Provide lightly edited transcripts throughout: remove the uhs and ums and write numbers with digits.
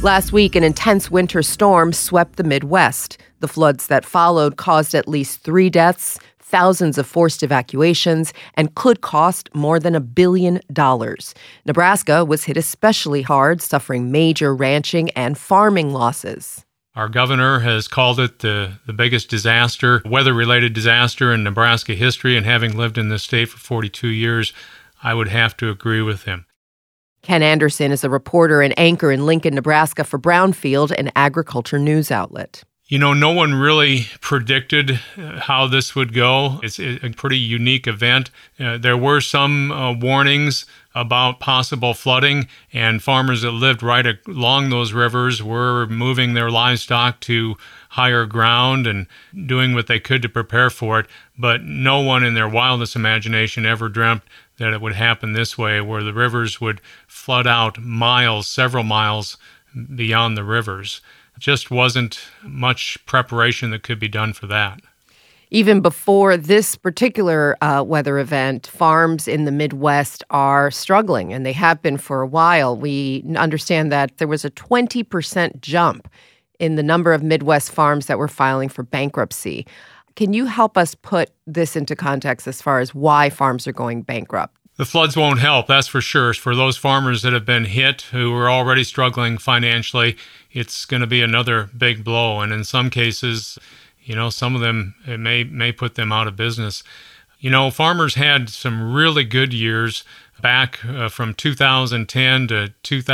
Last week, an intense winter storm swept the Midwest. The floods that followed caused at least 3 deaths, thousands of forced evacuations, and could cost more than $1 billion. Nebraska was hit especially hard, suffering major ranching and farming losses. Our governor has called it the biggest disaster, weather-related disaster in Nebraska history, and having lived in this state for 42 years, I would have to agree with him. Ken Anderson is a reporter and anchor in Lincoln, Nebraska for Brownfield, an agriculture news outlet. You know, no one really predicted how this would go. It's a pretty unique event. There were some warnings about possible flooding, and farmers that lived right along those rivers were moving their livestock to higher ground and doing what they could to prepare for it. But no one in their wildest imagination ever dreamt that it would happen this way, where the rivers would flood out miles, several miles beyond the rivers. Just wasn't much preparation that could be done for that. Even before this particular weather event, farms in the Midwest are struggling, and they have been for a while. We understand that there was a 20% jump in the number of Midwest farms that were filing for bankruptcy. Can you help us put this into context as far as why farms are going bankrupt? The floods won't help, that's for sure. For those farmers that have been hit, who are already struggling financially, it's going to be another big blow. And in some cases, you know, some of them, it may put them out of business. You know, farmers had some really good years back from 2010 to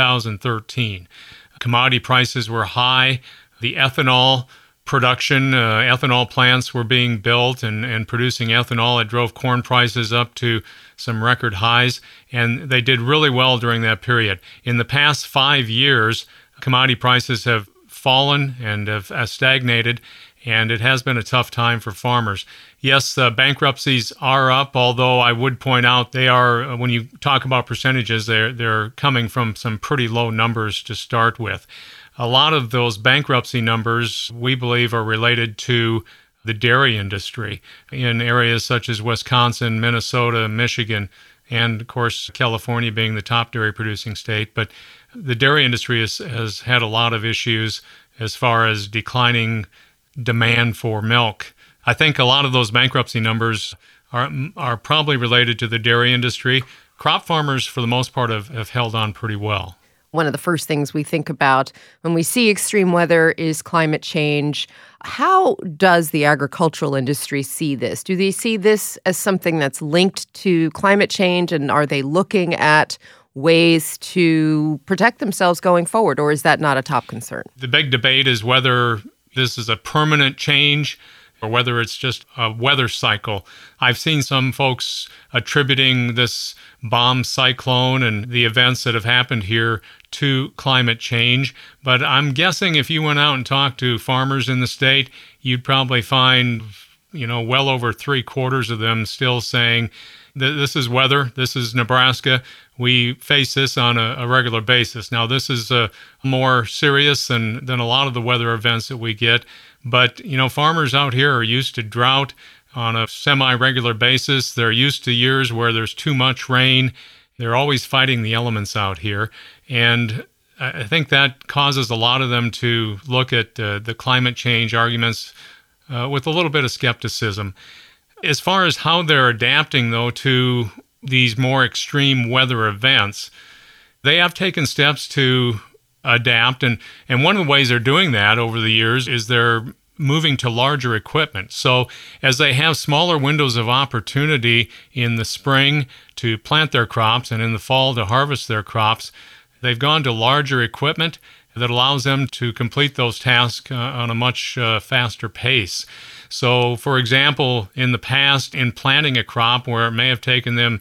2013. Commodity prices were high. The ethanol production, ethanol plants were being built and producing ethanol. It drove corn prices up to some record highs, and they did really well during that period. In the past 5 years, commodity prices have fallen and have stagnated, and it has been a tough time for farmers. Yes, bankruptcies are up, although I would point out they are, when you talk about percentages, they're coming from some pretty low numbers to start with. A lot of those bankruptcy numbers, we believe, are related to the dairy industry in areas such as Wisconsin, Minnesota, Michigan, and, of course, California being the top dairy producing state. But the dairy industry has had a lot of issues as far as declining demand for milk. I think a lot of those bankruptcy numbers are probably related to the dairy industry. Crop farmers, for the most part, have held on pretty well. One of the first things we think about when we see extreme weather is climate change. How does the agricultural industry see this? Do they see this as something that's linked to climate change, and are they looking at ways to protect themselves going forward, or is that not a top concern? The big debate is whether this is a permanent change or whether it's just a weather cycle. I've seen some folks attributing this bomb cyclone and the events that have happened here to climate change. But I'm guessing if you went out and talked to farmers in the state, you'd probably find, well over 3/4 of them still saying this is weather, this is Nebraska. We face this on a regular basis. Now, this is more serious than a lot of the weather events that we get. But, farmers out here are used to drought on a semi-regular basis. They're used to years where there's too much rain. They're always fighting the elements out here. And I think that causes a lot of them to look at the climate change arguments with a little bit of skepticism. As far as how they're adapting, though, to these more extreme weather events, they have taken steps to adapt. And one of the ways they're doing that over the years is they're moving to larger equipment. So as they have smaller windows of opportunity in the spring to plant their crops and in the fall to harvest their crops, they've gone to larger equipment that allows them to complete those tasks on a much faster pace. So, for example, in the past, in planting a crop where it may have taken them,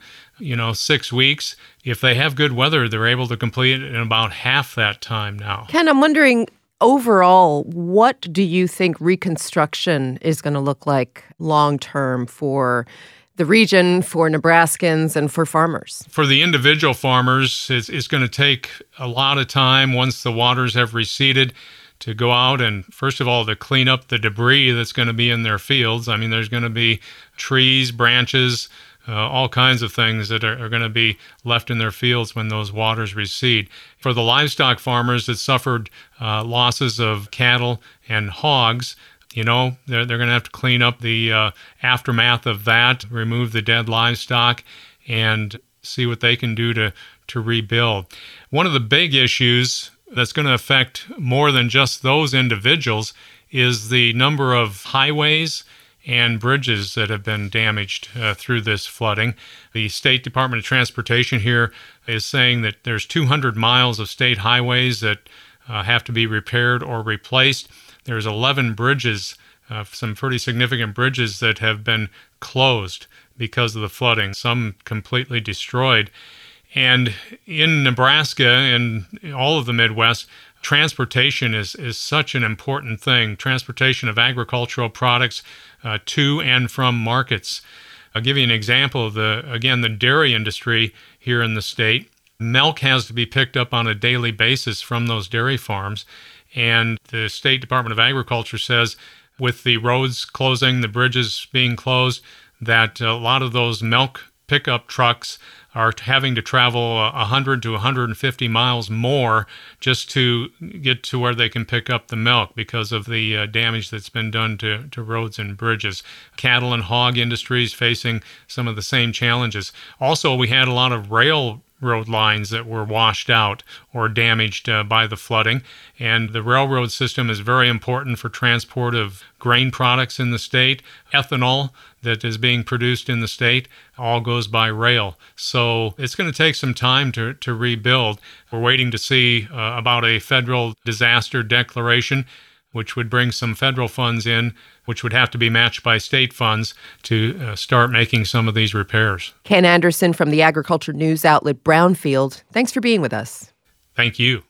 6 weeks, if they have good weather, they're able to complete it in about half that time now. Ken, I'm wondering, overall, what do you think reconstruction is going to look like long-term for the region, for Nebraskans, and for farmers? For the individual farmers, it's going to take a lot of time once the waters have receded to go out and, first of all, to clean up the debris that's going to be in their fields. I mean, there's going to be trees, branches, all kinds of things that are going to be left in their fields when those waters recede. For the livestock farmers that suffered losses of cattle and hogs, they're going to have to clean up the aftermath of that, remove the dead livestock, and see what they can do to rebuild. One of the big issues that's going to affect more than just those individuals is the number of highways and bridges that have been damaged through this flooding. The State Department of Transportation here is saying that there's 200 miles of state highways that have to be repaired or replaced. There's 11 bridges, some pretty significant bridges that have been closed because of the flooding, some completely destroyed. And in Nebraska and all of the Midwest, transportation is such an important thing. Transportation of agricultural products to and from markets. I'll give you an example of the dairy industry here in the state. Milk has to be picked up on a daily basis from those dairy farms. And the State Department of Agriculture says with the roads closing, the bridges being closed, that a lot of those milk pickup trucks are having to travel 100 to 150 miles more just to get to where they can pick up the milk because of the damage that's been done to roads and bridges. Cattle and hog industries facing some of the same challenges. Also, we had a lot of railroad lines that were washed out or damaged by the flooding. And the railroad system is very important for transport of grain products in the state. Ethanol that is being produced in the state all goes by rail. So it's going to take some time to rebuild. We're waiting to see about a federal disaster declaration, which would bring some federal funds in, which would have to be matched by state funds to start making some of these repairs. Ken Anderson from the agriculture news outlet Brownfield, thanks for being with us. Thank you.